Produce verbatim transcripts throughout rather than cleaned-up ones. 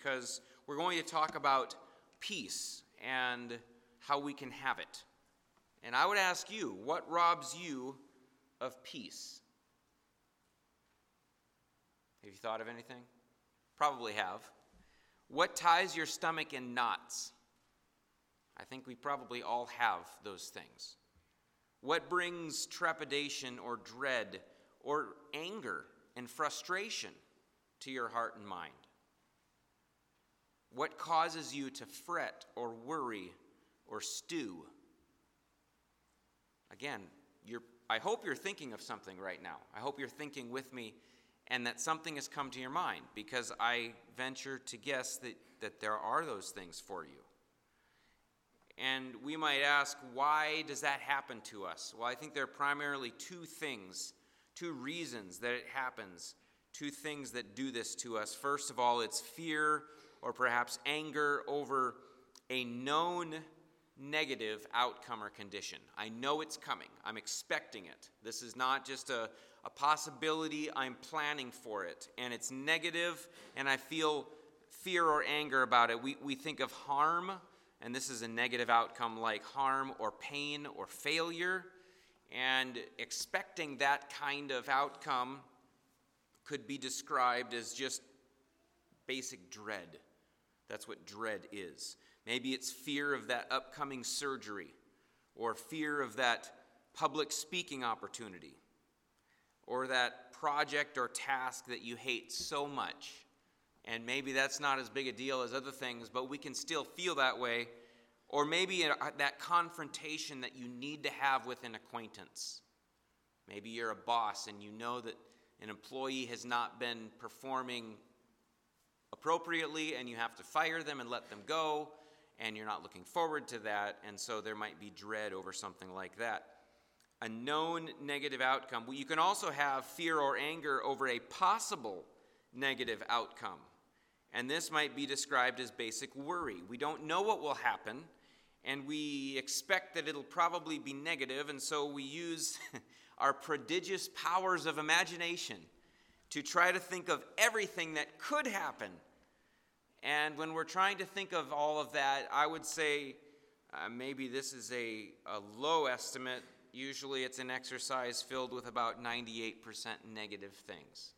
because we're going to talk about peace and how we can have it. And I would ask you, what robs you of peace? Have you thought of anything? Probably have. What ties your stomach in knots? I think we probably all have those things. What brings trepidation or dread or anger and frustration to your heart and mind? What causes you to fret or worry or stew? Again, you're, I hope you're thinking of something right now. I hope you're thinking with me and that something has come to your mind, because I venture to guess that, that there are those things for you. And we might ask, why does that happen to us? Well, I think there are primarily two things, two reasons that it happens, two things that do this to us. First of all, it's fear or perhaps anger over a known negative outcome or condition. I know it's coming. I'm expecting it. This is not just a, a possibility. I'm planning for it. And it's negative, and I feel fear or anger about it. We, we think of harm, and this is a negative outcome like harm or pain or failure. And expecting that kind of outcome could be described as just basic dread. That's what dread is. Maybe it's fear of that upcoming surgery, or fear of that public speaking opportunity, or that project or task that you hate so much. And maybe that's not as big a deal as other things, but we can still feel that way. Or maybe that confrontation that you need to have with an acquaintance. Maybe you're a boss and you know that an employee has not been performing appropriately, and you have to fire them and let them go, and you're not looking forward to that, and so there might be dread over something like that. A known negative outcome. You can also have fear or anger over a possible negative outcome, and this might be described as basic worry. We don't know what will happen, and we expect that it'll probably be negative, and so we use our prodigious powers of imagination to try to think of everything that could happen. And when we're trying to think of all of that, I would say uh, maybe this is a, a low estimate. Usually it's an exercise filled with about ninety-eight percent negative things.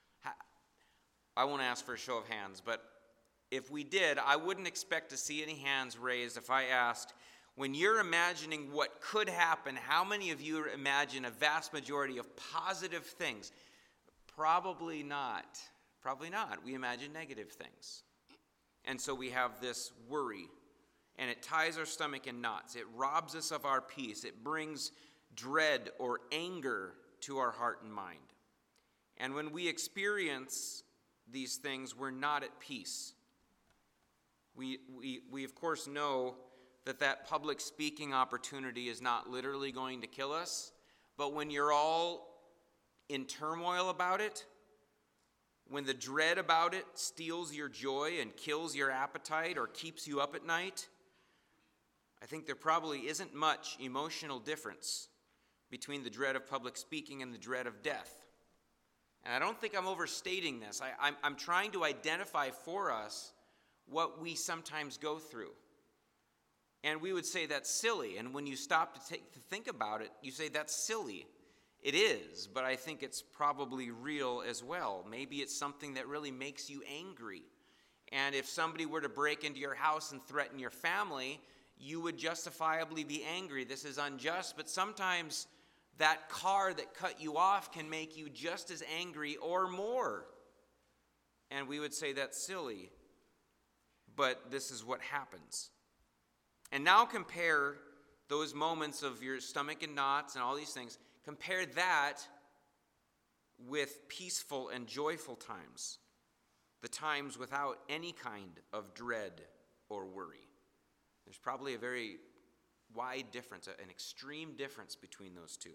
I won't ask for a show of hands, but if we did, I wouldn't expect to see any hands raised if I asked, when you're imagining what could happen, how many of you imagine a vast majority of positive things? Probably not. Probably not. We imagine negative things. And so we have this worry, and it ties our stomach in knots. It robs us of our peace. It brings dread or anger to our heart and mind. And when we experience these things, we're not at peace. We, we, we of course, know that that public speaking opportunity is not literally going to kill us, but when you're all in turmoil about it, when the dread about it steals your joy and kills your appetite or keeps you up at night, I think there probably isn't much emotional difference between the dread of public speaking and the dread of death. And I don't think I'm overstating this. I, I'm, I'm trying to identify for us what we sometimes go through. And we would say that's silly. And when you stop to, take, to think about it, you say that's silly. It is, but I think it's probably real as well. Maybe it's something that really makes you angry. And if somebody were to break into your house and threaten your family, you would justifiably be angry. This is unjust, but sometimes that car that cut you off can make you just as angry or more. And we would say that's silly, but this is what happens. And now compare those moments of your stomach in knots and all these things. Compare that with peaceful and joyful times, the times without any kind of dread or worry. There's probably a very wide difference, an extreme difference between those two.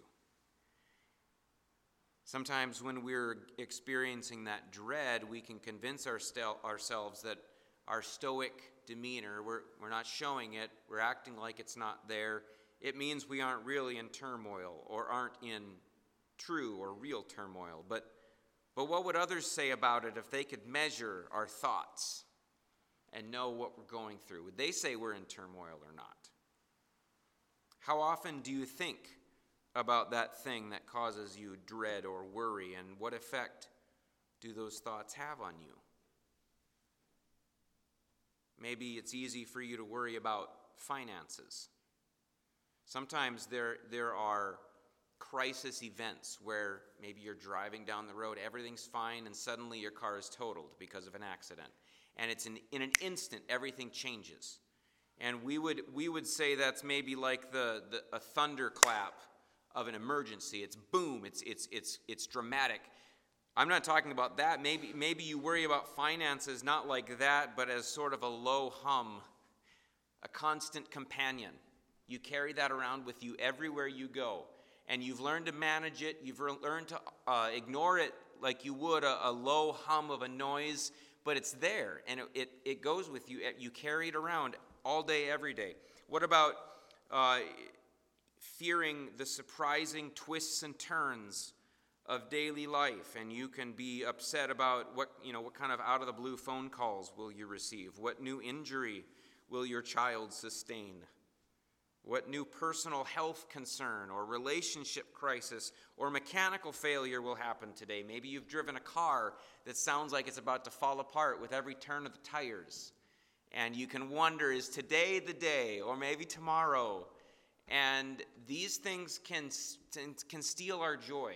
Sometimes when we're experiencing that dread, we can convince ourstel- ourselves that our stoic demeanor, we're, we're not showing it, we're acting like it's not there. It means we aren't really in turmoil or aren't in true or real turmoil. But, but what would others say about it if they could measure our thoughts? and know what we're going through? Would they say we're in turmoil or not? How often do you think about that thing that causes you dread or worry, and what effect do those thoughts have on you? Maybe it's easy for you to worry about finances. Sometimes there, there are crisis events where maybe you're driving down the road, everything's fine, and suddenly your car is totaled because of an accident. And it's in, in an instant, everything changes. And we would we would say that's maybe like the, the a thunderclap of an emergency. It's boom, it's it's it's it's dramatic. I'm not talking about that. Maybe maybe you worry about finances not like that, but as sort of a low hum, a constant companion. You carry that around with you everywhere you go. And you've learned to manage it. You've learned to uh, ignore it like you would a, a low hum of a noise, but it's there, and it, it, it goes with you. You carry it around all day, every day. What about uh, fearing the surprising twists and turns of daily life, and you can be upset about what, you know, what kind of out-of-the-blue phone calls will you receive? What new injury will your child sustain? What new personal health concern or relationship crisis or mechanical failure will happen today? Maybe you've driven a car that sounds like it's about to fall apart with every turn of the tires. And you can wonder, is today the day, or maybe tomorrow? And these things can, can steal our joy.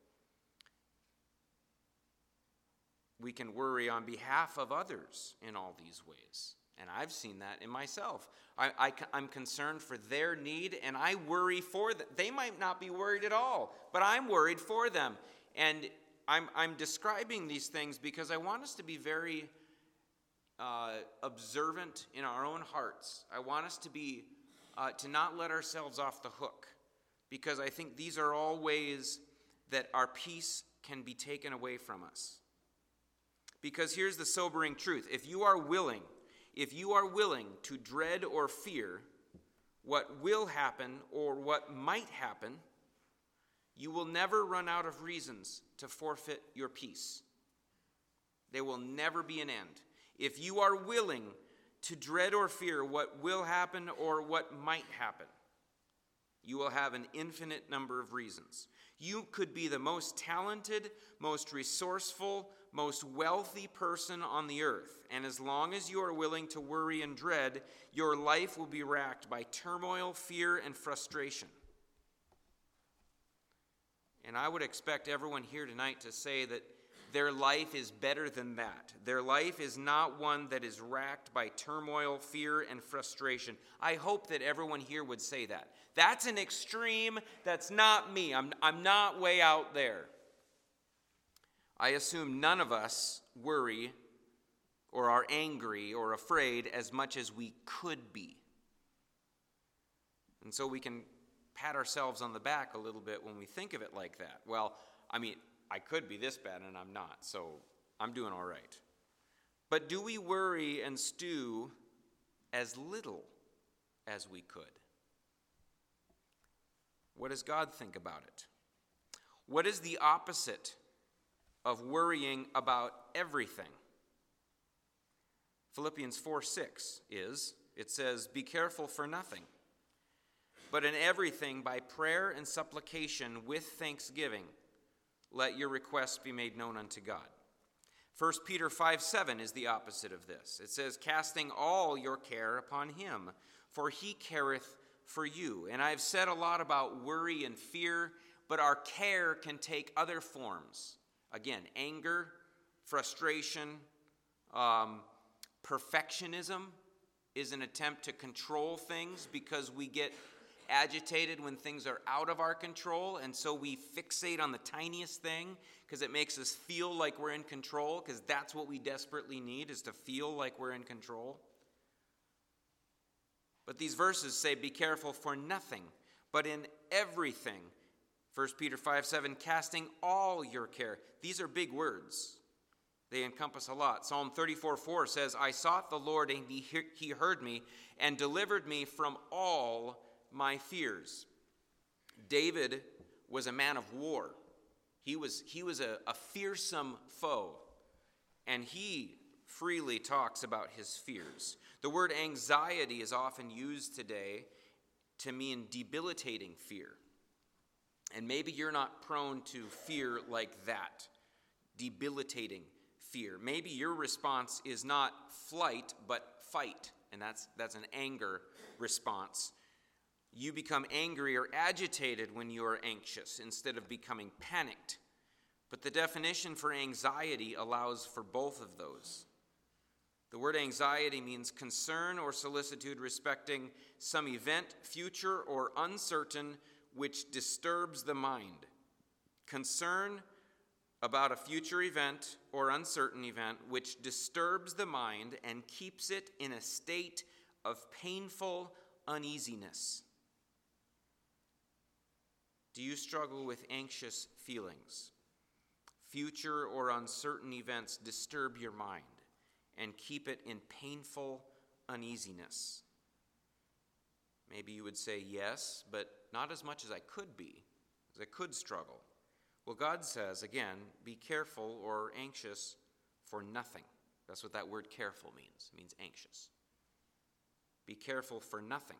We can worry on behalf of others in all these ways. And I've seen that in myself. I, I, I'm concerned for their need, and I worry for them. They might not be worried at all, but I'm worried for them. And I'm, I'm describing these things because I want us to be very uh, observant in our own hearts. I want us to be, uh, to not let ourselves off the hook, because I think these are all ways that our peace can be taken away from us. Because here's the sobering truth. If you are willing If you are willing to dread or fear what will happen or what might happen, you will never run out of reasons to forfeit your peace. There will never be an end. If you are willing to dread or fear what will happen or what might happen, you will have an infinite number of reasons. You could be the most talented, most resourceful, most wealthy person on the earth, and as long as you are willing to worry and dread, your life will be racked by turmoil, fear, and frustration. And I would expect everyone here tonight to say that their life is better than that. Their life is not one that is racked by turmoil, fear, and frustration. I hope that everyone here would say that. That's an extreme. That's not me. I'm, I'm not way out there. I assume none of us worry or are angry or afraid as much as we could be. And so we can pat ourselves on the back a little bit when we think of it like that. Well, I mean, I could be this bad and I'm not, so I'm doing all right. But do we worry and stew as little as we could? What does God think about it? What is the opposite of worrying about everything? Philippians four six is, it says, "Be careful for nothing, but in everything by prayer and supplication with thanksgiving, let your requests be made known unto God." First Peter five seven is the opposite of this. It says, "Casting all your care upon him, for he careth for you." And I've said a lot about worry and fear, but our care can take other forms. Again, anger, frustration, um, perfectionism is an attempt to control things because we get agitated when things are out of our control, and so we fixate on the tiniest thing because it makes us feel like we're in control, because that's what we desperately need, is to feel like we're in control. But these verses say, "Be careful for nothing, but in everything." First Peter five seven, "Casting all your care." These are big words. They encompass a lot. Psalm thirty-four four says, "I sought the Lord, and he, he heard me and delivered me from all my fears." David was a man of war. He was, he was a, a fearsome foe. And he freely talks about his fears. The word anxiety is often used today to mean debilitating fear. And maybe you're not prone to fear like that, debilitating fear. Maybe your response is not flight, but fight, and that's, that's an anger response. You become angry or agitated when you are anxious instead of becoming panicked. But the definition for anxiety allows for both of those. The word anxiety means concern or solicitude respecting some event, future or uncertain, which disturbs the mind. Concern about a future event or uncertain event which disturbs the mind and keeps it in a state of painful uneasiness. Do you struggle with anxious feelings? Future or uncertain events disturb your mind and keep it in painful uneasiness. Maybe you would say yes, but not as much as I could be, as I could struggle. Well, God says, again, be careful or anxious for nothing. That's what that word careful means. It means anxious. Be careful for nothing.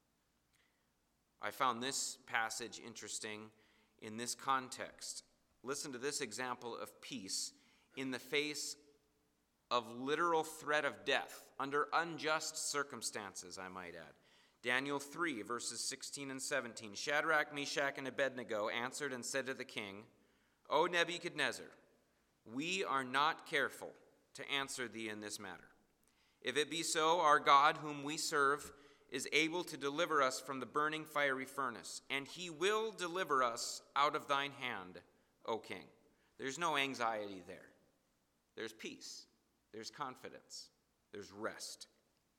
I found this passage interesting in this context. Listen to this example of peace in the face of literal threat of death, under unjust circumstances, I might add. Daniel three, verses sixteen and seventeen. Shadrach, Meshach, and Abednego answered and said to the king, O Nebuchadnezzar, we are not careful to answer thee in this matter. If it be so, our God, whom we serve, is able to deliver us from the burning fiery furnace, and he will deliver us out of thine hand, O king. There's no anxiety there. There's peace. There's confidence. There's rest.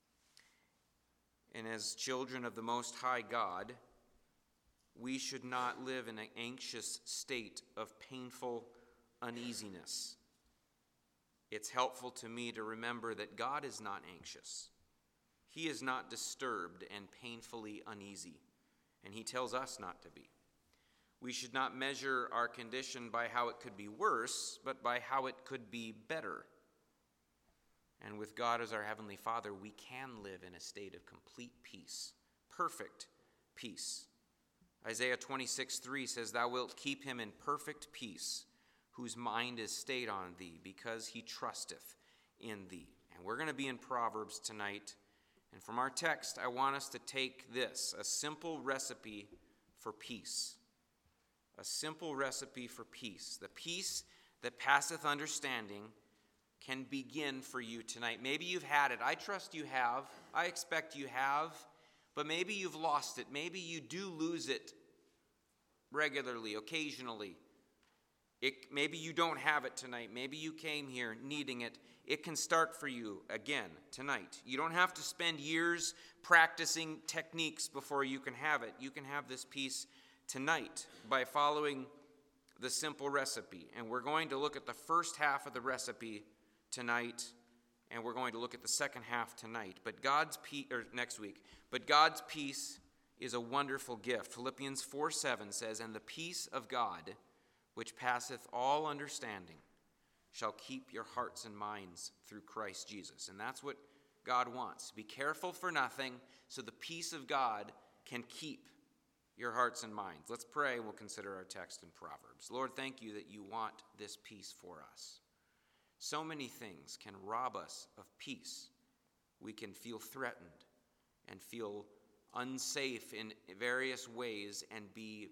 And as children of the Most High God, we should not live in an anxious state of painful uneasiness. It's helpful to me to remember that God is not anxious. He is not disturbed and painfully uneasy, and he tells us not to be. We should not measure our condition by how it could be worse, but by how it could be better. And with God as our Heavenly Father, we can live in a state of complete peace, perfect peace. Isaiah twenty-six three says, Thou wilt keep him in perfect peace, whose mind is stayed on thee, because he trusteth in thee. And we're going to be in Proverbs tonight. And from our text, I want us to take this, a simple recipe for peace. A simple recipe for peace. The peace that passeth understanding can begin for you tonight. Maybe you've had it. I trust you have. I expect you have. But maybe you've lost it. Maybe you do lose it regularly, occasionally. It, maybe you don't have it tonight. Maybe you came here needing it. It can start for you again tonight. You don't have to spend years practicing techniques before you can have it. You can have this peace tonight by following the simple recipe. And we're going to look at the first half of the recipe tonight, and we're going to look at the second half tonight. But God's peace, or next week. But God's peace is a wonderful gift. Philippians four seven says, And the peace of God, which passeth all understanding, shall keep your hearts and minds through Christ Jesus. And that's what God wants. Be careful for nothing, so the peace of God can keep your hearts and minds. Let's pray. We'll consider our text in Proverbs. Lord, thank you that you want this peace for us. So many things can rob us of peace. We can feel threatened and feel unsafe in various ways and be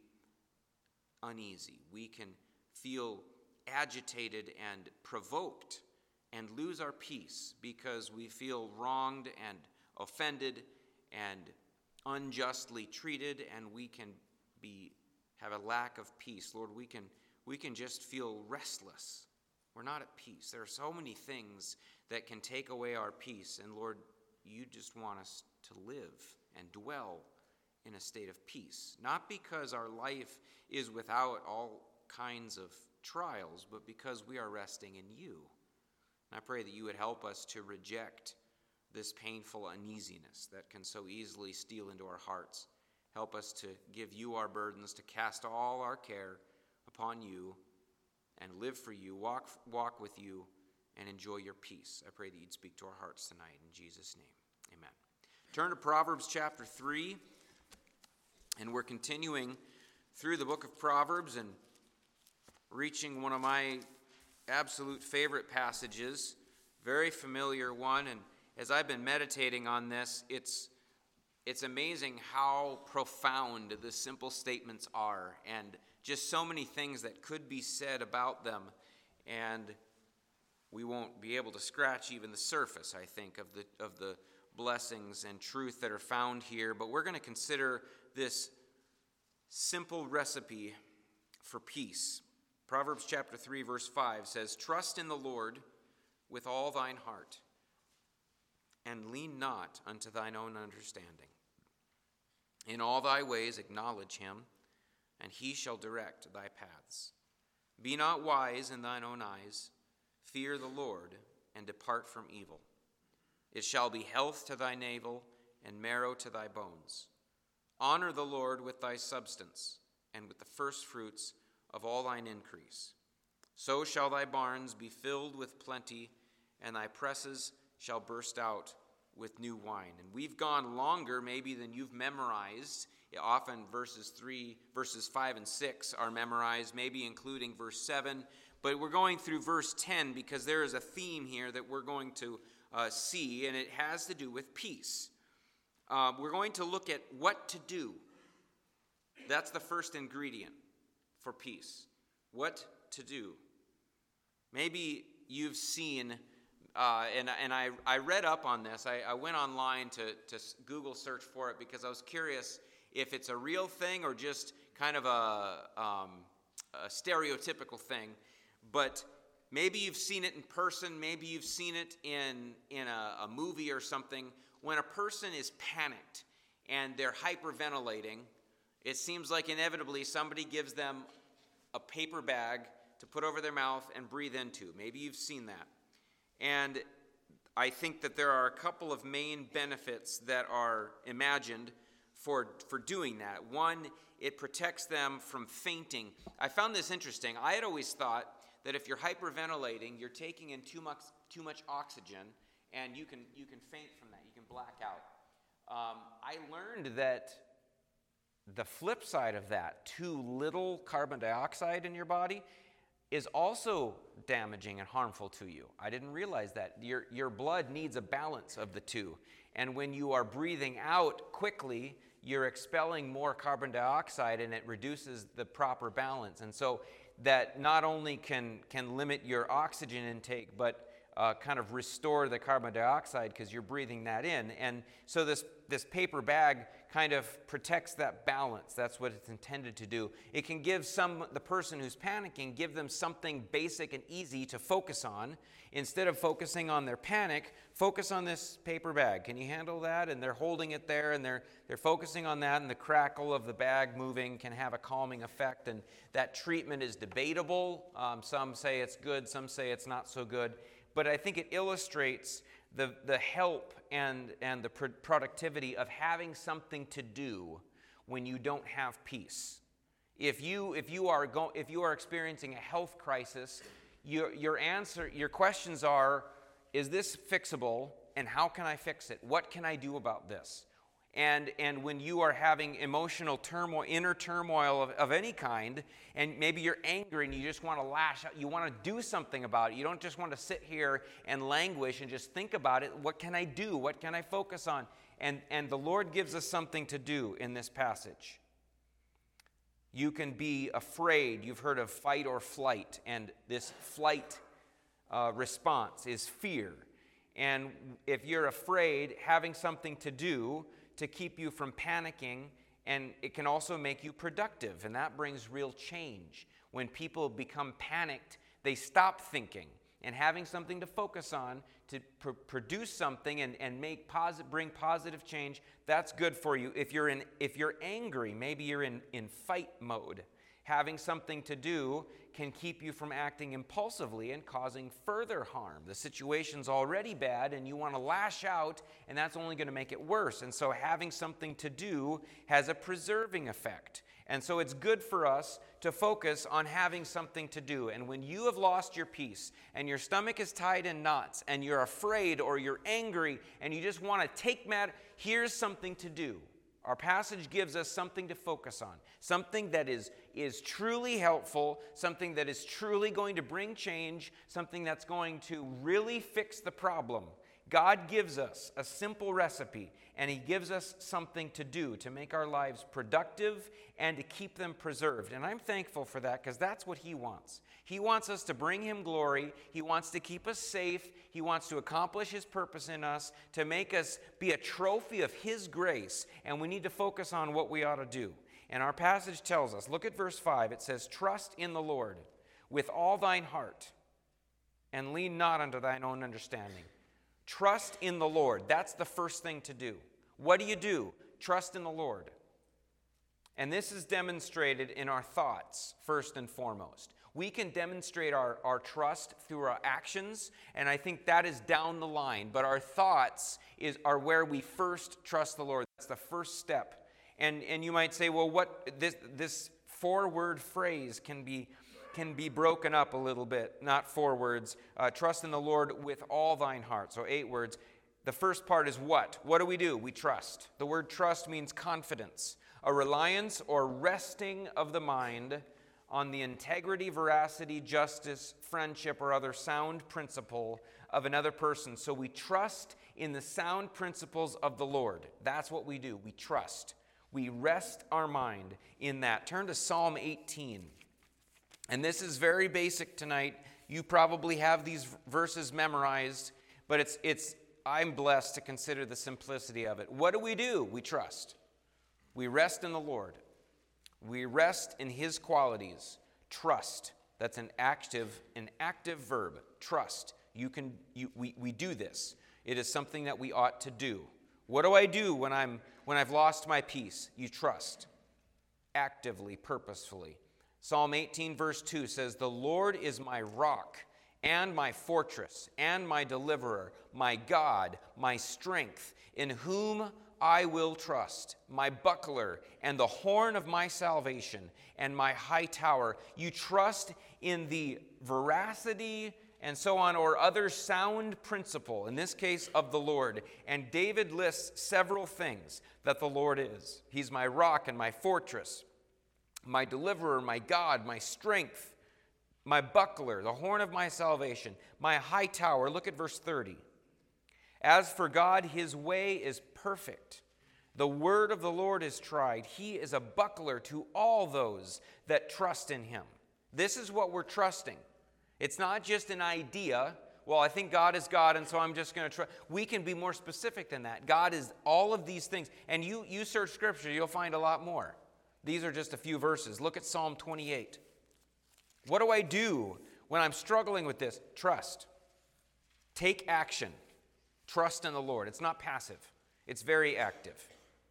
uneasy. We can feel agitated and provoked and lose our peace because we feel wronged and offended and unjustly treated, and we can be have a lack of peace. Lord, we can we can just feel restless. We're not at peace. There are so many things that can take away our peace, and Lord, you just want us to live and dwell in a state of peace, not because our life is without all kinds of trials, but because we are resting in you. And I pray that you would help us to reject this painful uneasiness that can so easily steal into our hearts. Help us to give you our burdens, to cast all our care upon you and live for you, walk, walk with you, and enjoy your peace. I pray that you'd speak to our hearts tonight. In Jesus' name, amen. Turn to Proverbs chapter three, and we're continuing through the book of Proverbs and reaching one of my absolute favorite passages, very familiar one. And as I've been meditating on this, it's it's amazing how profound the simple statements are, and just so many things that could be said about them, and we won't be able to scratch even the surface, I think, of the of the blessings and truth that are found here. But we're going to consider this simple recipe for peace. Proverbs chapter three, verse five says, "Trust in the Lord with all thine heart, and lean not unto thine own understanding. In all thy ways acknowledge him, and he shall direct thy paths. Be not wise in thine own eyes. Fear the Lord, and depart from evil. It shall be health to thy navel, and marrow to thy bones. Honor the Lord with thy substance, and with the firstfruits of all thine increase. So shall thy barns be filled with plenty, and thy presses shall burst out with new wine." And we've gone longer maybe than you've memorized. Often verses three, verses five and six are memorized, maybe including verse seven. But we're going through verse ten because there is a theme here that we're going to uh, see, and it has to do with peace. Uh, we're going to look at what to do. That's the first ingredient for peace. What to do. Maybe you've seen, uh, and, and I, I read up on this. I, I went online to, to Google search for it because I was curious if it's a real thing or just kind of a, um, a stereotypical thing. But maybe you've seen it in person. Maybe you've seen it in, in a, a movie or something. When a person is panicked and they're hyperventilating, it seems like inevitably somebody gives them a paper bag to put over their mouth and breathe into. Maybe you've seen that. And I think that there are a couple of main benefits that are imagined for, for doing that. One, it protects them from fainting. I found this interesting. I had always thought that if you're hyperventilating, you're taking in too much too much oxygen, and you can you can faint from that. You can black out. Um, I learned that the flip side of that, too little carbon dioxide in your body, is also damaging and harmful to you. I didn't realize that. Your, your blood needs a balance of the two. And when you are breathing out quickly, you're expelling more carbon dioxide, and it reduces the proper balance. And so that not only can, can limit your oxygen intake, but uh, kind of restore the carbon dioxide because you're breathing that in. And so this, this paper bag kind of protects that balance. That's what it's intended to do. It can give some the person who's panicking, give them something basic and easy to focus on. Instead of focusing on their panic, focus on this paper bag. Can you handle that? And they're holding it there, and they're they're focusing on that, and the crackle of the bag moving can have a calming effect. And that treatment is debatable. Um, some say it's good, some say it's not so good. But I think it illustrates the, the help and, and the pr- productivity of having something to do when you don't have peace. If you if you are go, if you are experiencing a health crisis, your your answer your questions are, is this fixable, and how can I fix it? What can I do about this? And and when you are having emotional turmoil, inner turmoil of, of any kind, and maybe you're angry and you just want to lash out, you want to do something about it. You don't just want to sit here and languish and just think about it. What can I do? What can I focus on? And and the Lord gives us something to do in this passage. You can be afraid. You've heard of fight or flight, and this flight uh, response is fear. And if you're afraid, having something to do to keep you from panicking, and it can also make you productive, and that brings real change. When people become panicked, they stop thinking, and having something to focus on to pr- produce something and, and make posit- bring positive change, that's good for you. If you're in, if you're angry, maybe you're in, in fight mode, having something to do can keep you from acting impulsively and causing further harm. The situation's already bad, and you want to lash out, and that's only going to make it worse. And so having something to do has a preserving effect. And so it's good for us to focus on having something to do. And when you have lost your peace and your stomach is tied in knots and you're afraid or you're angry and you just want to take matter, here's something to do. Our passage gives us something to focus on, something that is, is truly helpful, something that is truly going to bring change, something that's going to really fix the problem. God gives us a simple recipe, and he gives us something to do to make our lives productive and to keep them preserved. And I'm thankful for that because that's what he wants. He wants us to bring him glory. He wants to keep us safe. He wants to accomplish his purpose in us, to make us be a trophy of his grace, and we need to focus on what we ought to do. And our passage tells us, look at verse five. It says, "Trust in the Lord with all thine heart, and lean not unto thine own understanding." Trust in the Lord. That's the first thing to do. What do you do? Trust in the Lord. And this is demonstrated in our thoughts, first and foremost. We can demonstrate our, our trust through our actions, and I think that is down the line. But our thoughts is, are where we first trust the Lord. That's the first step. And, and you might say, well, what this, this four-word phrase can be can be broken up a little bit, not four words. Uh, trust in the Lord with all thine heart. So eight words. The first part is what? What do we do? We trust. The word trust means confidence, a reliance or resting of the mind on the integrity, veracity, justice, friendship, or other sound principle of another person. So we trust in the sound principles of the Lord. That's what we do. We trust. We rest our mind in that. Turn to Psalm eighteen. And this is very basic tonight. You probably have these verses memorized, but it's it's I'm blessed to consider the simplicity of it. What do we do? We trust. We rest in the Lord. We rest in his qualities. Trust. That's an active, an active verb. Trust. You can you we, we do this. It is something that we ought to do. What do I do when I'm when I've lost my peace? You trust. Actively, purposefully. Psalm eighteen verse two says, "The Lord is my rock and my fortress and my deliverer, my God, my strength, in whom I will trust, my buckler and the horn of my salvation and my high tower." You trust in the veracity and so on, or other sound principle, in this case of the Lord. And David lists several things that the Lord is. He's my rock and my fortress, my deliverer, my God, my strength, my buckler, the horn of my salvation, my high tower. Look at verse thirty. "As for God, his way is perfect. The word of the Lord is tried. He is a buckler to all those that trust in him." This is what we're trusting. It's not just an idea. Well, I think God is God, and so I'm just going to trust. We can be more specific than that. God is all of these things. And you, you search Scripture, you'll find a lot more. These are just a few verses. Look at Psalm twenty-eight. What do I do when I'm struggling with this? Trust. Take action. Trust in the Lord. It's not passive. It's very active.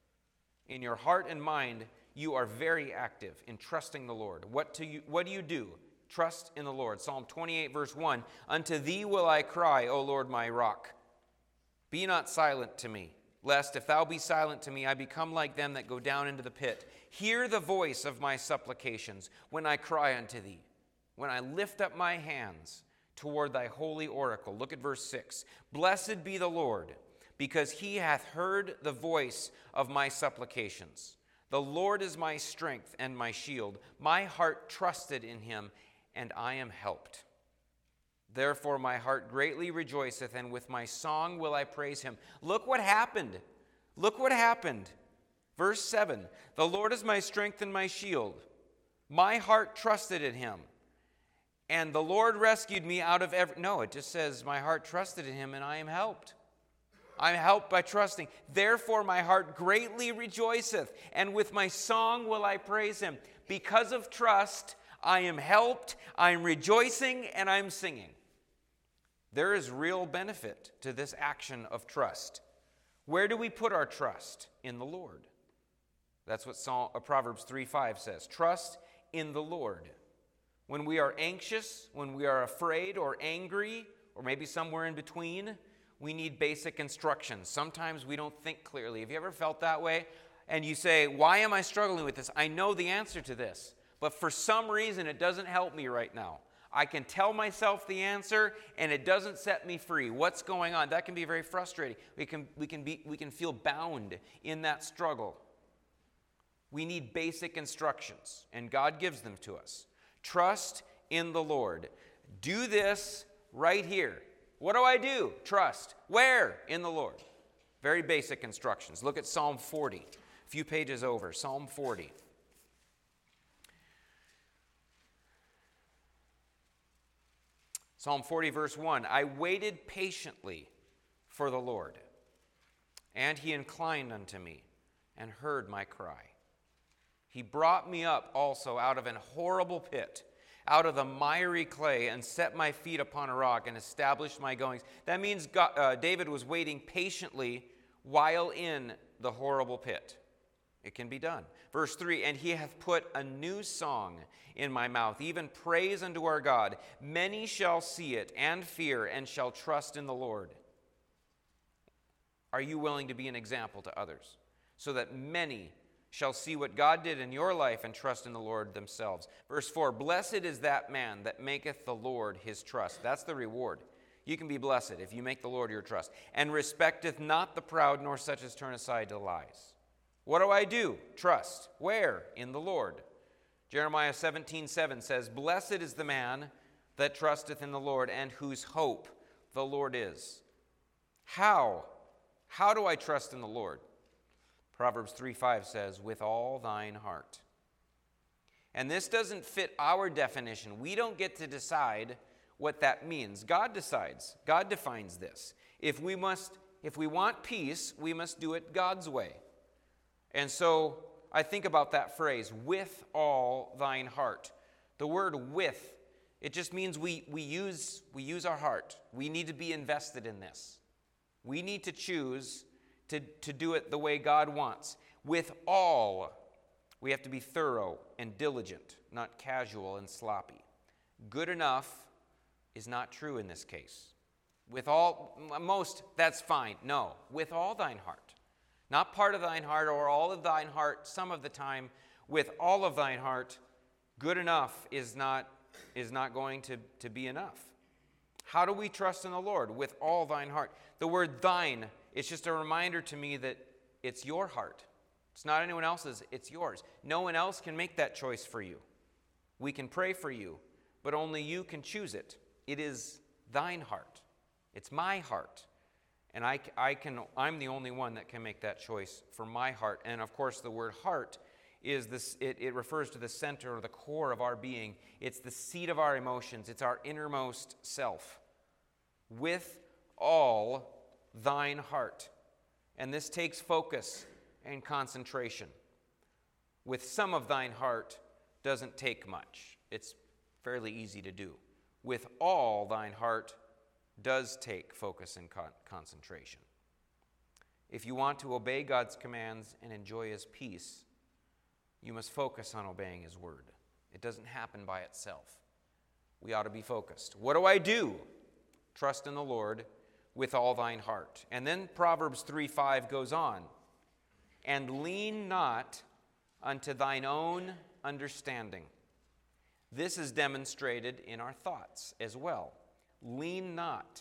In your heart and mind, you are very active in trusting the Lord. What do you, what do you do? Trust in the Lord. Psalm twenty-eight verse one, "Unto thee will I cry, O Lord my rock. Be not silent to me, lest if thou be silent to me, I become like them that go down into the pit. Hear the voice of my supplications when I cry unto thee, when I lift up my hands toward thy holy oracle." Look at verse six. "Blessed be the Lord, because he hath heard the voice of my supplications. The Lord is my strength and my shield. My heart trusted in him, and I am helped. Therefore my heart greatly rejoiceth, and with my song will I praise him." Look what happened. Look what happened. Verse seven, "The Lord is my strength and my shield. My heart trusted in him, and the Lord rescued me out of every..." No, it just says, my heart trusted in him, and I am helped. I'm helped by trusting. "Therefore my heart greatly rejoiceth, and with my song will I praise him." Because of trust, I am helped, I'm rejoicing, and I'm singing. There is real benefit to this action of trust. Where do we put our trust? In the Lord. That's what Psalm, uh, Proverbs three five says. Trust in the Lord. When we are anxious, when we are afraid or angry, or maybe somewhere in between, we need basic instructions. Sometimes we don't think clearly. Have you ever felt that way? and you say, why am I struggling with this? I know the answer to this, but for some reason it doesn't help me right now. I can tell myself the answer, and it doesn't set me free. What's going on? That can be very frustrating. We can, we can, be, we can feel bound in that struggle. We need basic instructions, and God gives them to us. Trust in the Lord. Do this right here. What do I do? Trust. Where? In the Lord. Very basic instructions. Look at Psalm forty, a few pages over. Psalm forty. Psalm forty, verse one, I waited patiently for the Lord, and he inclined unto me and heard my cry. He brought me up also out of an horrible pit, out of the miry clay, and set my feet upon a rock and established my goings. That means God, uh, David was waiting patiently while in the horrible pit. It can be done. Verse three, and he hath put a new song in my mouth, even praise unto our God. Many shall see it and fear and shall trust in the Lord. Are you willing to be an example to others so that many shall see what God did in your life and trust in the Lord themselves? Verse four, blessed is that man that maketh the Lord his trust. That's the reward. You can be blessed if you make the Lord your trust. And respecteth not the proud, nor such as turn aside to lies. What do I do? Trust. Where? In the Lord. Jeremiah seventeen seven says, blessed is the man that trusteth in the Lord, and whose hope the Lord is. How? How do I trust in the Lord? Proverbs three five says, with all thine heart. And this doesn't fit our definition. We don't get to decide what that means. God decides. God defines this. If we must, if we want peace, we must do it God's way. And so I think about that phrase, with all thine heart. The word with, it just means we, we, use, we use our heart. We need to be invested in this. We need to choose to, to do it the way God wants. With all, we have to be thorough and diligent, not casual and sloppy. Good enough is not true in this case. With all, most, that's fine. No, with all thine heart. Not part of thine heart or all of thine heart some of the time. With all of thine heart, good enough is not, is not going to, to be enough. How do we trust in the Lord? With all thine heart. The word thine, it's just a reminder to me that it's your heart. It's not anyone else's, it's yours. No one else can make that choice for you. We can pray for you, but only you can choose it. It is thine heart. It's my heart. And I, I can, I'm the only one that can make that choice for my heart. And of course, the word heart is this, it, it refers to the center or the core of our being. It's the seat of our emotions. It's our innermost self. With all thine heart. And this takes focus and concentration. With some of thine heart doesn't take much. It's fairly easy to do. With all thine heart does take focus and con- concentration. If you want to obey God's commands and enjoy his peace, you must focus on obeying his word. It doesn't happen by itself. We ought to be focused. What do I do? Trust in the Lord with all thine heart. And then Proverbs three five goes on. And lean not unto thine own understanding. This is demonstrated in our thoughts as well. Lean not.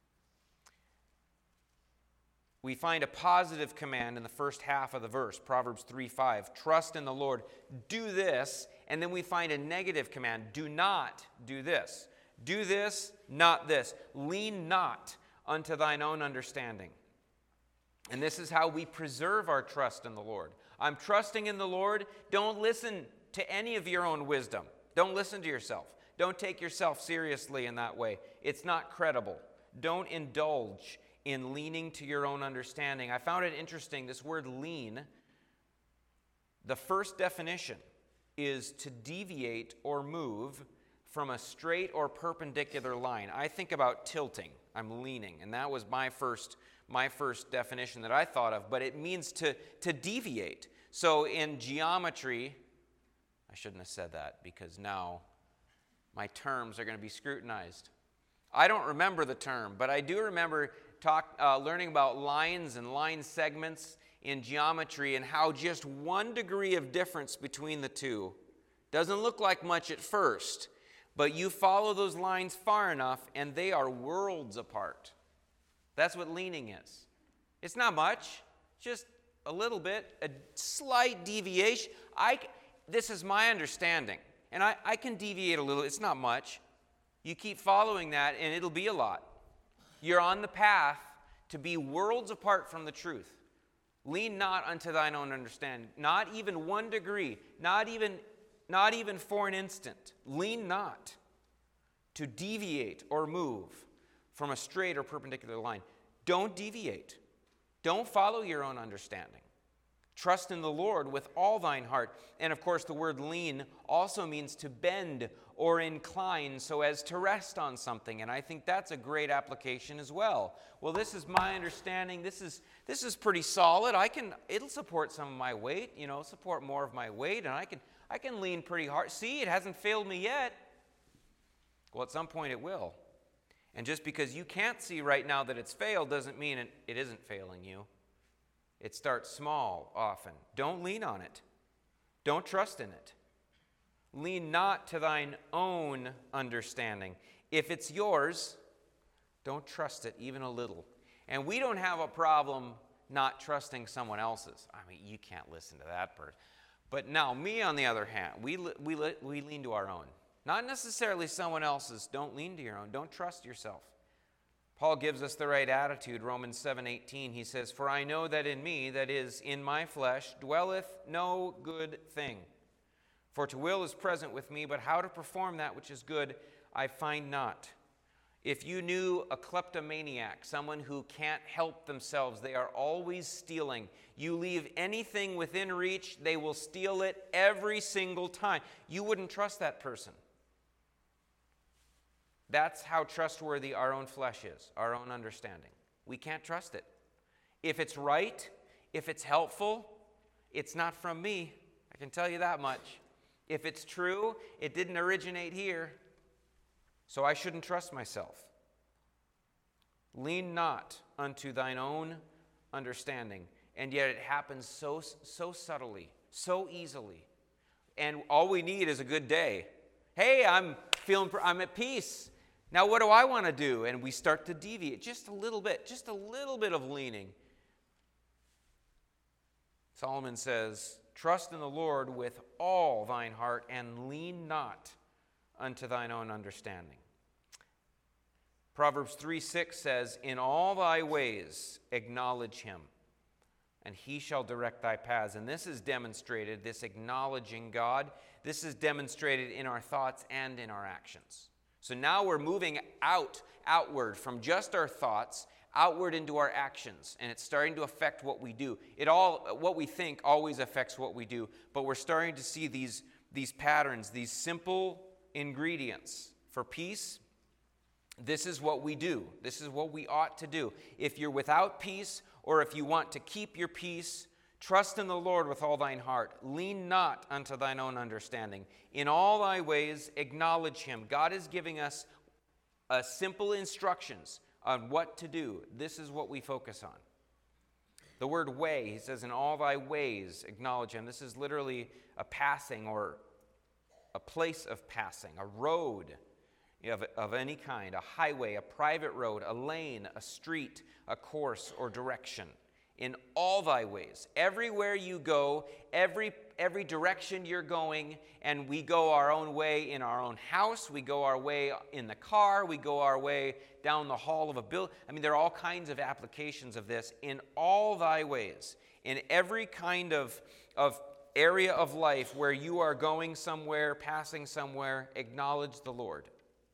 We find a positive command in the first half of the verse, Proverbs three five. Trust in the Lord. Do this. And then we find a negative command. Do not do this. Do this, not this. Lean not unto thine own understanding. And this is how we preserve our trust in the Lord. I'm trusting in the Lord. Don't listen to any of your own wisdom. Don't listen to yourself. Don't take yourself seriously in that way. It's not credible. Don't indulge in leaning to your own understanding. I found it interesting, this word lean, the first definition is to deviate or move from a straight or perpendicular line. I think about tilting. I'm leaning, and that was my first my first definition that I thought of, but it means to, to deviate. So in geometry, I shouldn't have said that because now my terms are going to be scrutinized. I don't remember the term, but I do remember talk, uh, learning about lines and line segments in geometry and how just one degree of difference between the two doesn't look like much at first, but you follow those lines far enough and they are worlds apart. That's what leaning is. It's not much, just a little bit, a slight deviation. I, this is my understanding, and I, I can deviate a little. It's not much. You keep following that, and it'll be a lot. You're on the path to be worlds apart from the truth. Lean not unto thine own understanding. Not even one degree, not even, not even for an instant. Lean not to deviate or move from a straight or perpendicular line. Don't deviate. Don't follow your own understanding. Trust in the Lord with all thine heart. And of course, the word lean also means to bend or incline so as to rest on something. And I think that's a great application as well. Well, this is my understanding. This is this is pretty solid. I can it'll support some of my weight, you know, support more of my weight, and I can I can lean pretty hard. See, it hasn't failed me yet. Well, at some point it will. And just because you can't see right now that it's failed doesn't mean it, it isn't failing you. It starts small often. Don't lean on it. Don't trust in it. Lean not to thine own understanding. If it's yours, don't trust it even a little. And we don't have a problem not trusting someone else's. I mean, you can't listen to that person. But now, me on the other hand, we, we, we lean to our own. Not necessarily someone else's. Don't lean to your own. Don't trust yourself. Paul gives us the right attitude. Romans seven eighteen, he says, "For I know that in me, that is, in my flesh, dwelleth no good thing. For to will is present with me, but how to perform that which is good I find not." If you knew a kleptomaniac, someone who can't help themselves, they are always stealing. You leave anything within reach, they will steal it every single time. You wouldn't trust that person. That's how trustworthy our own flesh is, our own understanding. We can't trust it. If it's right, if it's helpful, it's not from me. I can tell you that much. If it's true, it didn't originate here. So I shouldn't trust myself. Lean not unto thine own understanding. And yet it happens so, so subtly, so easily. And all we need is a good day. Hey, I'm feeling, I'm at peace. Now what do I want to do? And we start to deviate just a little bit, just a little bit of leaning. Solomon says, "Trust in the Lord with all thine heart, and lean not unto thine own understanding." Proverbs three six says, "In all thy ways acknowledge him, and he shall direct thy paths." And this is demonstrated, this acknowledging God, this is demonstrated in our thoughts and in our actions. So now we're moving out, outward from just our thoughts, outward into our actions, and it's starting to affect what we do. It all, what we think always affects what we do, but we're starting to see these, these patterns, these simple ingredients for peace. This is what we do. This is what we ought to do. If you're without peace, or if you want to keep your peace, trust in the Lord with all thine heart. Lean not unto thine own understanding. In all thy ways acknowledge him. God is giving us uh, simple instructions on what to do. This is what we focus on. The word way, he says, in all thy ways acknowledge him. This is literally a passing or a place of passing, a road of, of any kind, a highway, a private road, a lane, a street, a course, or direction. In all thy ways, everywhere you go, every every direction you're going, and we go our own way in our own house, we go our way in the car, we go our way down the hall of a building. I mean, there are all kinds of applications of this. In all thy ways, in every kind of, of area of life where you are going somewhere, passing somewhere, acknowledge the Lord.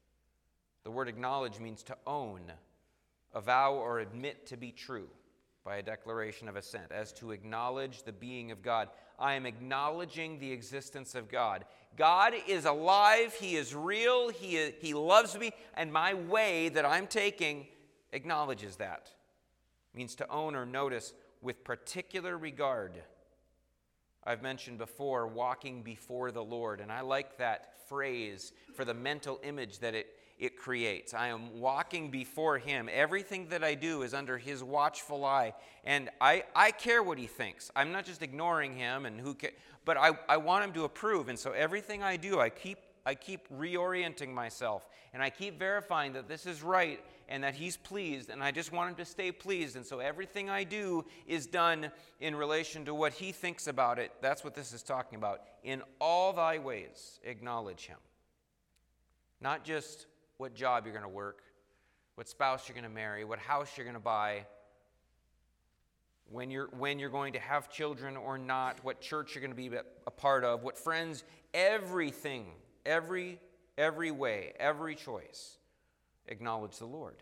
The word acknowledge means to own, avow, or admit to be true by a declaration of assent, as to acknowledge the being of God. I am acknowledging the existence of God. God is alive, he is real, he, is, he loves me, and my way that I'm taking acknowledges that. It means to own or notice with particular regard. I've mentioned before walking before the Lord, and I like that phrase for the mental image that it it creates. I am walking before him. Everything that I do is under his watchful eye. And I, I care what he thinks. I'm not just ignoring him, and who ca- but I, I want him to approve. And so everything I do, I keep I keep reorienting myself, and I keep verifying that this is right and that he's pleased, and I just want him to stay pleased. And so everything I do is done in relation to what he thinks about it. That's what this is talking about. In all thy ways, acknowledge him. Not just what job you're going to work, what spouse you're going to marry, what house you're going to buy, when you're, when you're going to have children or not, what church you're going to be a part of, what friends, everything. Every, every way, every choice, acknowledge the Lord.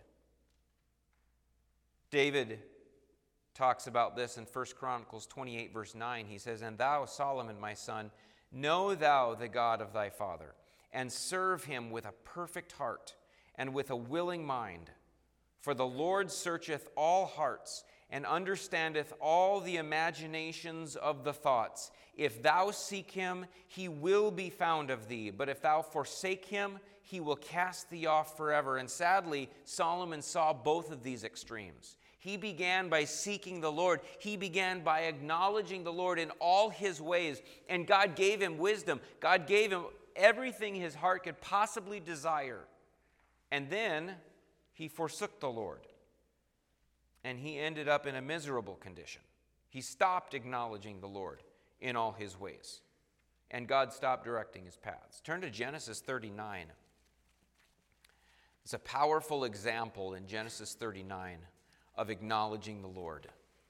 David talks about this in First Chronicles twenty-eight, verse nine. He says, "And thou, Solomon, my son, know thou the God of thy father, and serve him with a perfect heart and with a willing mind. For the Lord searcheth all hearts, and understandeth all the imaginations of the thoughts. If thou seek him, he will be found of thee. But if thou forsake him, he will cast thee off forever." And sadly, Solomon saw both of these extremes. He began by seeking the Lord. He began by acknowledging the Lord in all his ways. And God gave him wisdom. God gave him everything his heart could possibly desire. And then he forsook the Lord. And he ended up in a miserable condition. He stopped acknowledging the Lord in all his ways. And God stopped directing his paths. Turn to Genesis thirty-nine. It's a powerful example in Genesis thirty-nine of acknowledging the Lord.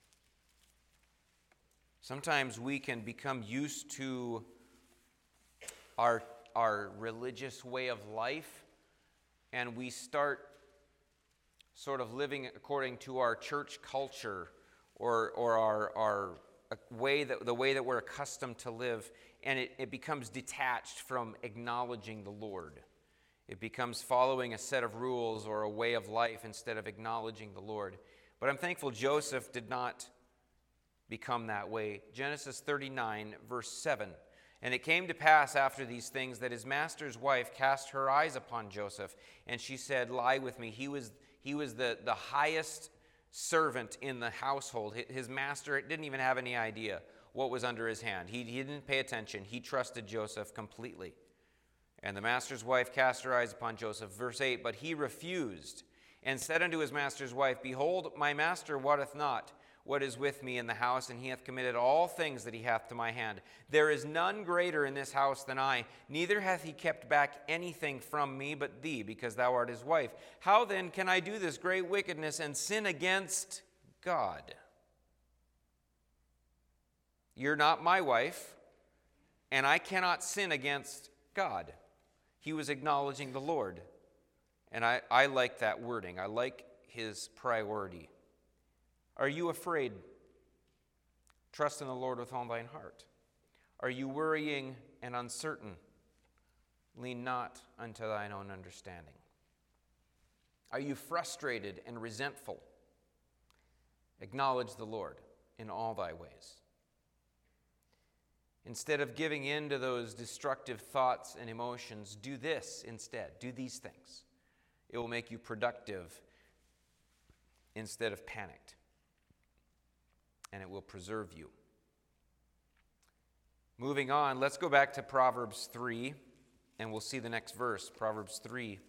Sometimes we can become used to our, our religious way of life, and we start sort of living according to our church culture or, or our, our way that, the way that we're accustomed to live, and it, it becomes detached from acknowledging the Lord. It becomes following a set of rules or a way of life instead of acknowledging the Lord. But I'm thankful Joseph did not become that way. Genesis thirty-nine, verse seven. "And it came to pass after these things that his master's wife cast her eyes upon Joseph, and she said, Lie with me. He was, he was the, the highest servant in the household. His master didn't even have any idea what was under his hand. He, he didn't pay attention. He trusted Joseph completely. And the master's wife cast her eyes upon Joseph." Verse eight, "But he refused, and said unto his master's wife, Behold, my master wotteth not what is with me in the house, and he hath committed all things that he hath to my hand. There is none greater in this house than I, neither hath he kept back anything from me but thee, because thou art his wife. How then can I do this great wickedness and sin against God? You're not my wife, and I cannot sin against God." He was acknowledging the Lord. And I, I like that wording. I like his priority. Are you afraid? Trust in the Lord with all thine heart. Are you worrying and uncertain? Lean not unto thine own understanding. Are you frustrated and resentful? Acknowledge the Lord in all thy ways. Instead of giving in to those destructive thoughts and emotions, do this instead. Do these things. It will make you productive instead of panicked. And it will preserve you. Moving on, let's go back to Proverbs three, and we'll see the next verse, Proverbs three.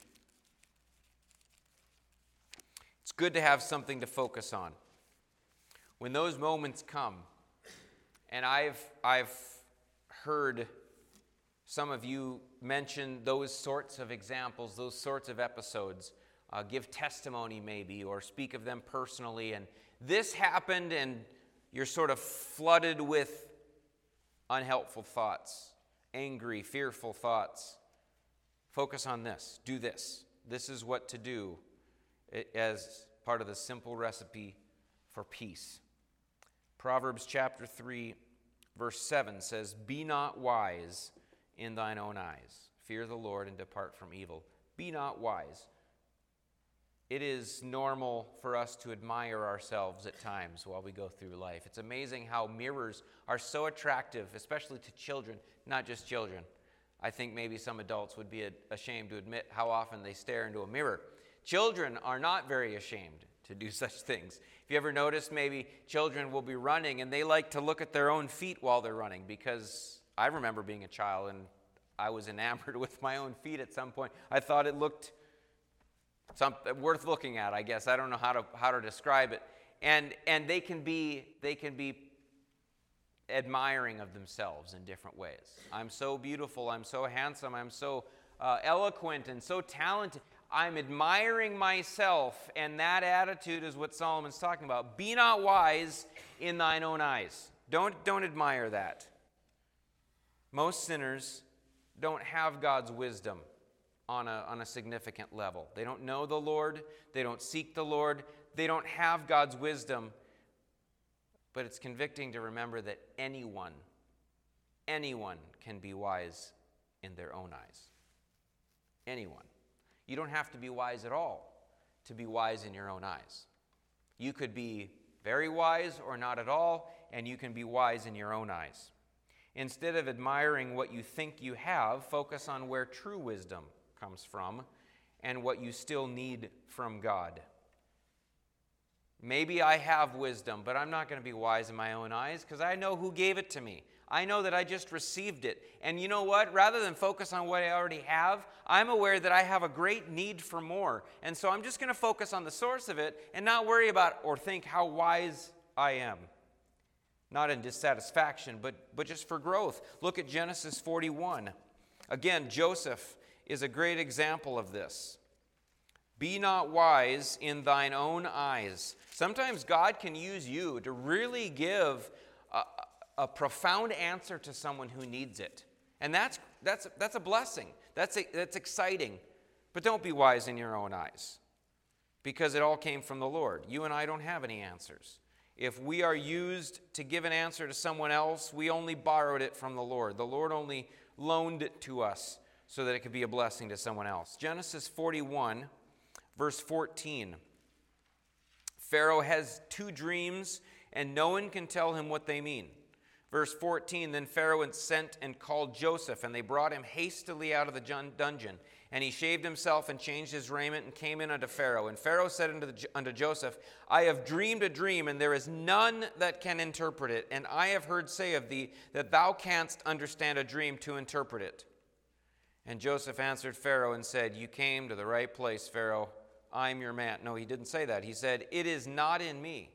It's good to have something to focus on. When those moments come, and I've, I've heard some of you mention those sorts of examples, those sorts of episodes, uh, give testimony maybe, or speak of them personally, and this happened, and you're sort of flooded with unhelpful thoughts, angry, fearful thoughts. Focus on this. Do this. This is what to do as part of the simple recipe for peace. Proverbs chapter three, verse seven says, Be not wise in thine own eyes. Fear the Lord and depart from evil. Be not wise. It is normal for us to admire ourselves at times while we go through life. It's amazing how mirrors are so attractive, especially to children, not just children. I think maybe some adults would be ashamed to admit how often they stare into a mirror. Children are not very ashamed to do such things. If you ever noticed, maybe children will be running and they like to look at their own feet while they're running, because I remember being a child and I was enamored with my own feet at some point. I thought it looked something worth looking at, I guess. I don't know how to how to describe it. And and they can be they can be admiring of themselves in different ways. I'm so beautiful, I'm so handsome, I'm so uh, eloquent and so talented. I'm admiring myself, and that attitude is what Solomon's talking about. Be not wise in thine own eyes. Don't, don't admire that. Most sinners don't have God's wisdom on a, on a significant level. They don't know the Lord. They don't seek the Lord. They don't have God's wisdom. But it's convicting to remember that anyone, anyone can be wise in their own eyes. Anyone. You don't have to be wise at all to be wise in your own eyes. You could be very wise or not at all, and you can be wise in your own eyes. Instead of admiring what you think you have, focus on where true wisdom comes from and what you still need from God. Maybe I have wisdom, but I'm not going to be wise in my own eyes because I know who gave it to me. I know that I just received it. And you know what? Rather than focus on what I already have, I'm aware that I have a great need for more. And so I'm just going to focus on the source of it and not worry about or think how wise I am. Not in dissatisfaction, but, but just for growth. Look at Genesis forty-one. Again, Joseph is a great example of this. Be not wise in thine own eyes. Sometimes God can use you to really give a, a profound answer to someone who needs it. And that's that's that's a blessing. That's a, that's exciting. But don't be wise in your own eyes, because it all came from the Lord. You and I don't have any answers. If we are used to give an answer to someone else, we only borrowed it from the Lord. The Lord only loaned it to us so that it could be a blessing to someone else. Genesis forty-one, verse fourteen. Pharaoh has two dreams, and no one can tell him what they mean. Verse fourteen, then Pharaoh sent and called Joseph, and they brought him hastily out of the dungeon. And he shaved himself and changed his raiment and came in unto Pharaoh. And Pharaoh said unto, the, unto Joseph, I have dreamed a dream, and there is none that can interpret it. And I have heard say of thee that thou canst understand a dream to interpret it. And Joseph answered Pharaoh and said, you came to the right place, Pharaoh. I'm your man. No, he didn't say that. He said, it is not in me.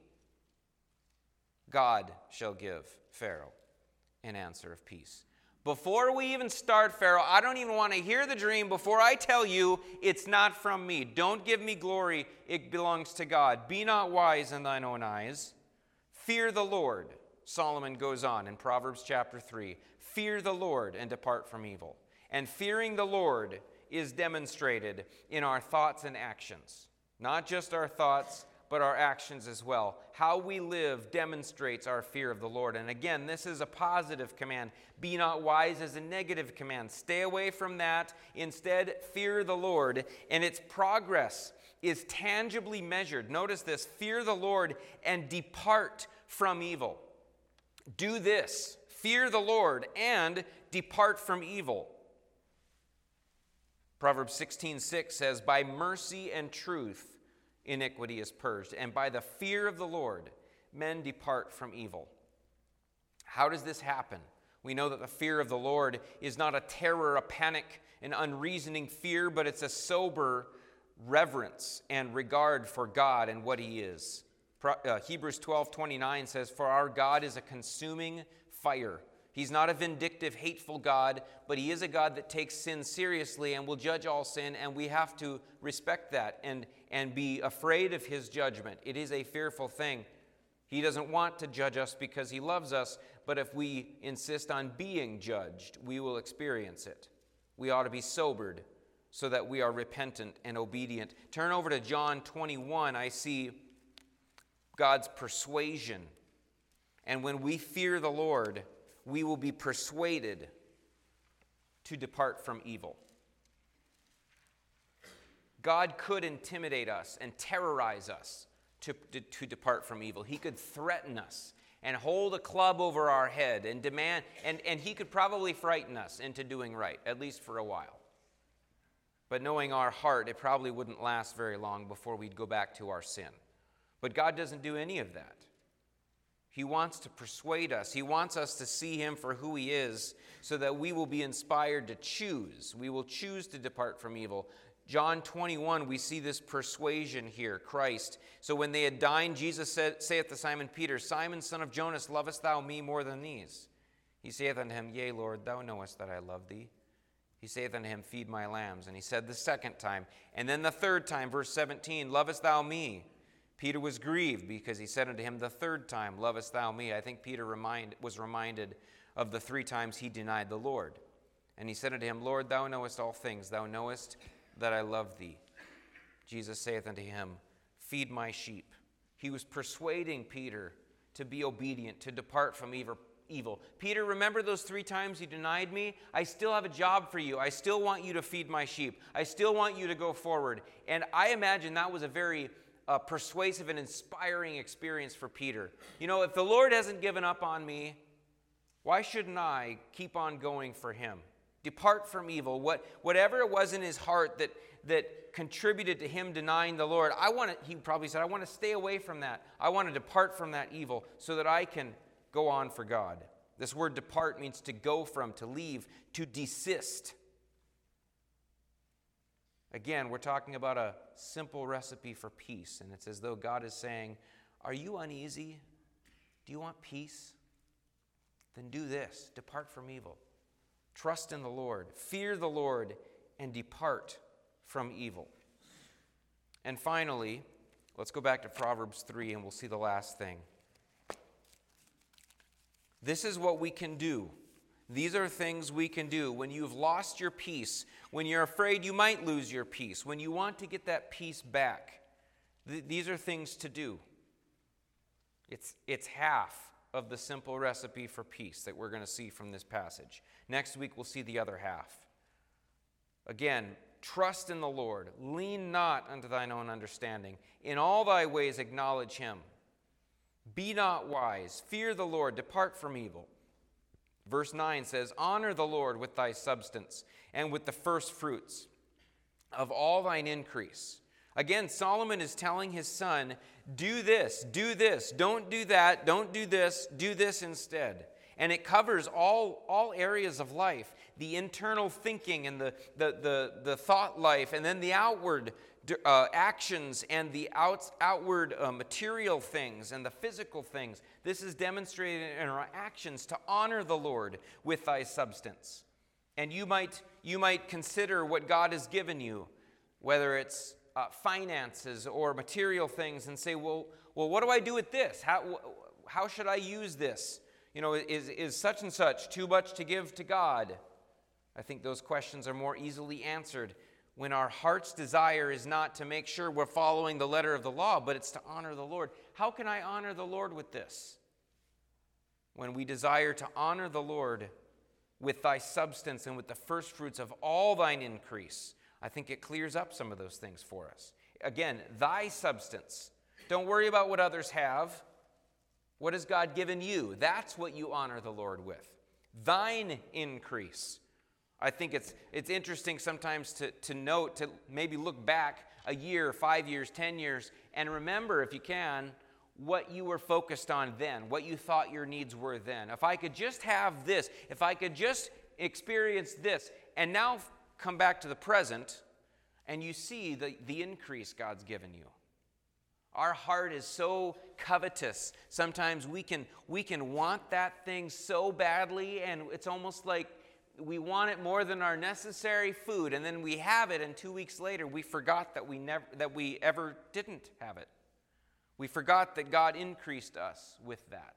God shall give Pharaoh an answer of peace. Before we even start, Pharaoh, I don't even want to hear the dream before I tell you it's not from me. Don't give me glory. It belongs to God. Be not wise in thine own eyes. Fear the Lord. Solomon goes on in Proverbs chapter three. Fear the Lord and depart from evil. And fearing the Lord is demonstrated in our thoughts and actions. Not just our thoughts, but our actions as well. How we live demonstrates our fear of the Lord. And again, this is a positive command. Be not wise is a negative command. Stay away from that. Instead, fear the Lord. And its progress is tangibly measured. Notice this. Fear the Lord and depart from evil. Do this. Fear the Lord and depart from evil. Proverbs sixteen six says, by mercy and truth iniquity is purged, and by the fear of the Lord men depart from evil. How does this happen? We know that the fear of the Lord is not a terror, a panic, an unreasoning fear, but it's a sober reverence and regard for God and what he is. Uh, Hebrews twelve twenty-nine says, for our God is a consuming fire. He's not a vindictive, hateful God, but he is a God that takes sin seriously and will judge all sin, and we have to respect that and, and be afraid of his judgment. It is a fearful thing. He doesn't want to judge us because he loves us, but if we insist on being judged, we will experience it. We ought to be sobered so that we are repentant and obedient. Turn over to John twenty-one. I see God's persuasion. And when we fear the Lord, we will be persuaded to depart from evil. God could intimidate us and terrorize us to, to, to depart from evil. He could threaten us and hold a club over our head and demand, and, and he could probably frighten us into doing right, at least for a while. But knowing our heart, it probably wouldn't last very long before we'd go back to our sin. But God doesn't do any of that. He wants to persuade us. He wants us to see him for who he is so that we will be inspired to choose. We will choose to depart from evil. John twenty-one, we see this persuasion here, Christ. So when they had dined, Jesus said, saith to Simon Peter, Simon, son of Jonas, lovest thou me more than these? He saith unto him, Yea, Lord, thou knowest that I love thee. He saith unto him, Feed my lambs. And he said the second time. And then the third time, verse seventeen, Lovest thou me? Peter was grieved because he said unto him the third time, Lovest thou me? I think Peter remind, was reminded of the three times he denied the Lord. And he said unto him, Lord, thou knowest all things. Thou knowest that I love thee. Jesus saith unto him, Feed my sheep. He was persuading Peter to be obedient, to depart from evil. Evil. Peter, remember those three times you denied me? I still have a job for you. I still want you to feed my sheep. I still want you to go forward. And I imagine that was a very uh, persuasive and inspiring experience for Peter. You know, if the Lord hasn't given up on me, why shouldn't I keep on going for him? Depart from evil. What, whatever it was in his heart that, that contributed to him denying the Lord, I want to, he probably said, I want to stay away from that. I want to depart from that evil so that I can go on for God. This word depart means to go from, to leave, to desist. Again, we're talking about a simple recipe for peace, and it's as though God is saying, are you uneasy? Do you want peace? Then do this. Depart from evil. Trust in the Lord. Fear the Lord, and depart from evil. And finally, let's go back to Proverbs three, and we'll see the last thing. This is what we can do. These are things we can do when you've lost your peace, when you're afraid you might lose your peace, when you want to get that peace back. Th- these are things to do. It's, it's half of the simple recipe for peace that we're going to see from this passage. Next week, we'll see the other half. Again, trust in the Lord. Lean not unto thine own understanding. In all thy ways acknowledge him. Be not wise. Fear the Lord. Depart from evil. Verse nine says, Honor the Lord with thy substance and with the first fruits of all thine increase. Again, Solomon is telling his son, do this, do this, don't do that, don't do this, do this instead. And it covers all, all areas of life, the internal thinking and the, the, the, the thought life, and then the outward uh, actions and the out, outward uh, material things and the physical things. This is demonstrated in our actions to honor the Lord with thy substance. And you might, you might consider what God has given you, whether it's uh, finances or material things, and say, well, well, what do I do with this? How, how should I use this? You know, is, is such and such too much to give to God? I think those questions are more easily answered when our heart's desire is not to make sure we're following the letter of the law, but it's to honor the Lord. How can I honor the Lord with this? When we desire to honor the Lord with thy substance and with the first fruits of all thine increase, I think it clears up some of those things for us. Again, thy substance. Don't worry about what others have. What has God given you? That's what you honor the Lord with. Thine increase. I think it's it's interesting sometimes to, to note, to maybe look back a year, five years, ten years, and remember, if you can, what you were focused on then, what you thought your needs were then. If I could just have this, if I could just experience this, and now come back to the present, and you see the, the increase God's given you. Our heart is so covetous. Sometimes we can we can want that thing so badly, and it's almost like we want it more than our necessary food, and then we have it, and two weeks later we forgot that we never that we ever didn't have it. We forgot that God increased us with that.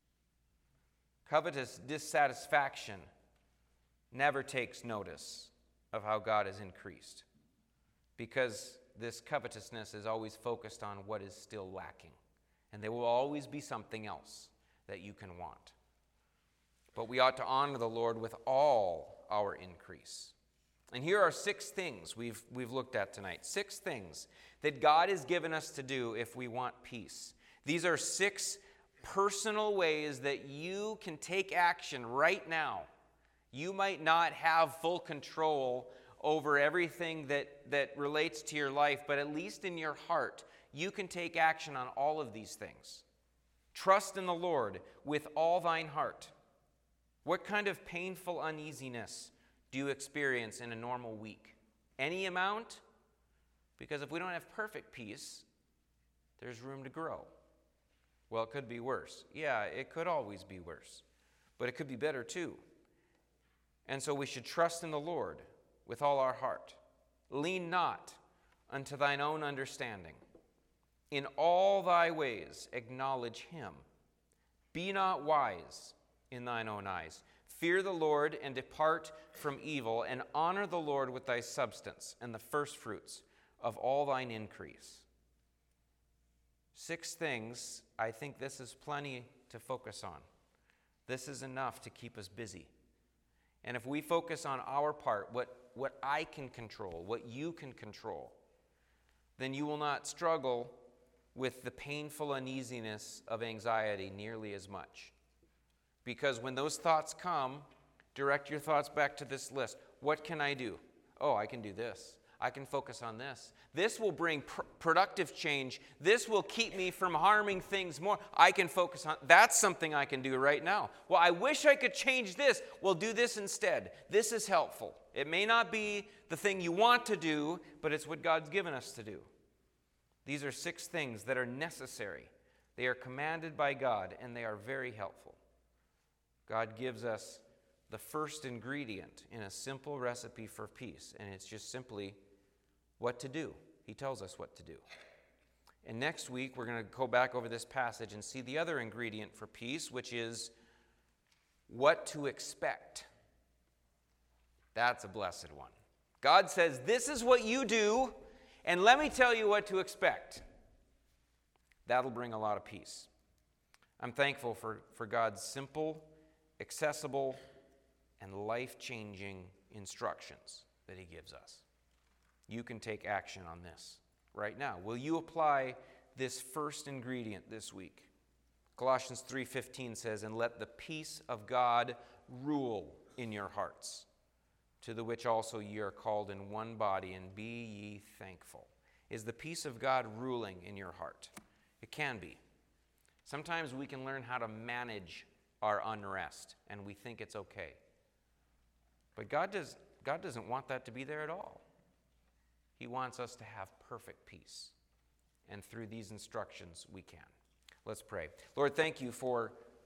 Covetous dissatisfaction never takes notice of how God has increased, because this covetousness is always focused on what is still lacking. And there will always be something else that you can want. But we ought to honor the Lord with all our increase. And here are six things we've, we've looked at tonight. Six things that God has given us to do if we want peace. These are six personal ways that you can take action right now. You might not have full control over everything that, that relates to your life, but at least in your heart, you can take action on all of these things. Trust in the Lord with all thine heart. What kind of painful uneasiness do you experience in a normal week? Any amount? Because if we don't have perfect peace, there's room to grow. Well, it could be worse. Yeah, it could always be worse. But it could be better too. And so we should trust in the Lord with all our heart. Lean not unto thine own understanding. In all thy ways acknowledge him. Be not wise in thine own eyes. Fear the Lord and depart from evil, and honor the Lord with thy substance and the firstfruits of all thine increase. Six things. I think this is plenty to focus on. This is enough to keep us busy. And if we focus on our part, what, what I can control, what you can control, then you will not struggle with the painful uneasiness of anxiety nearly as much. Because when those thoughts come, direct your thoughts back to this list. What can I do? Oh, I can do this. I can focus on this. This will bring pr- productive change. This will keep me from harming things more. I can focus on, that's something I can do right now. Well, I wish I could change this. Well, do this instead. This is helpful. It may not be the thing you want to do, but it's what God's given us to do. These are six things that are necessary. They are commanded by God, and they are very helpful. God gives us the first ingredient in a simple recipe for peace, and it's just simply what to do. He tells us what to do. And next week, we're going to go back over this passage and see the other ingredient for peace, which is what to expect. That's a blessed one. God says, this is what you do, and let me tell you what to expect. That'll bring a lot of peace. I'm thankful for, for God's simple, accessible, and life-changing instructions that he gives us. You can take action on this right now. Will you apply this first ingredient this week? Colossians three fifteen says, and let the peace of God rule in your hearts, to the which also ye are called in one body, and be ye thankful. Is the peace of God ruling in your heart? It can be. Sometimes we can learn how to manage our unrest, and we think it's okay. But God does, God doesn't want that to be there at all. He wants us to have perfect peace. And through these instructions, we can. Let's pray. Lord, thank you for